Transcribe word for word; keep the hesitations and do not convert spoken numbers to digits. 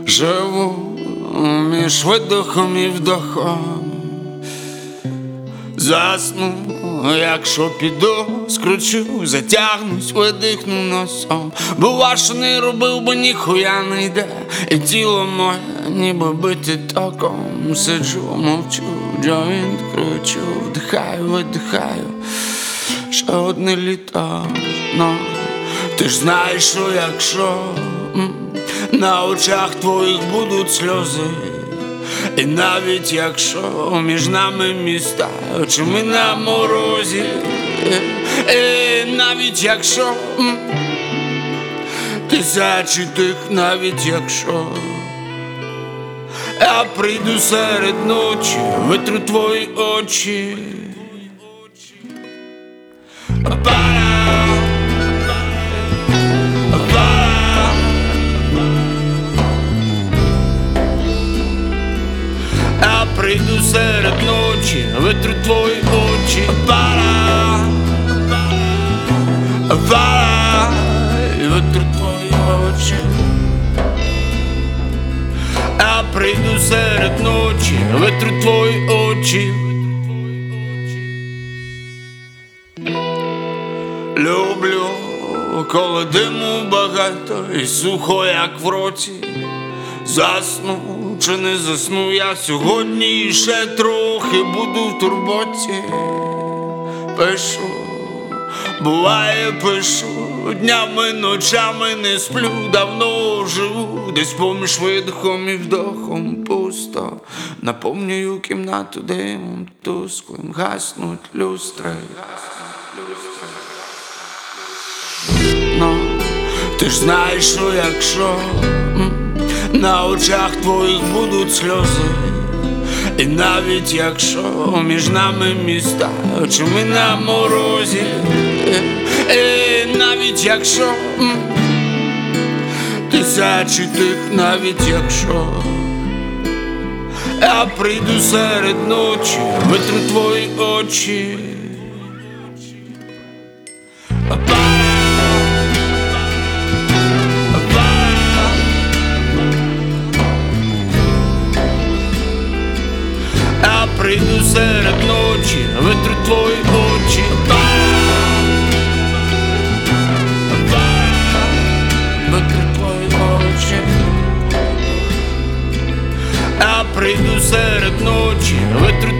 Живу між видохом і вдохом, засну, якщо піду, скручу, затягнусь, видихну носом. Бува, що не робив, бо ніхуя не йде, і тіло моє ніби бити током. Сиджу, мовчу, джойнт кручу, вдихаю, видихаю, ще одне літо, но ти ж знаєш, що якщо на очах твоїх будуть сльози, і навіть якщо між нами міста, чи ми на морозі, і навіть якщо тисячі тих, навіть якщо я прийду серед ночі, витру твої очі. Прийду серед ночі, витру твої очі. Пара, пара, витру твої очі. Я прийду серед ночі, витру твої очі. Люблю, коли диму багато і сухо, як в роті. Засну чи не засну я сьогодні, і ще трохи буду в турботі. Пишу, буває пишу, днями, ночами не сплю, давно живу, десь поміж видихом і вдохом пусто. Наповнюю кімнату димом тусклим, гаснуть люстри. Но ти ж знаєш, що якщо на очах твоїх будуть сльози, і навіть якщо між нами міста, чи ми на морозі, і навіть якщо тисячі тих, навіть якщо я прийду серед ночі, витру твої очі. Прийду серед ночі, витру твої очі. Витру твої очі. Я прийду серед ночі, витру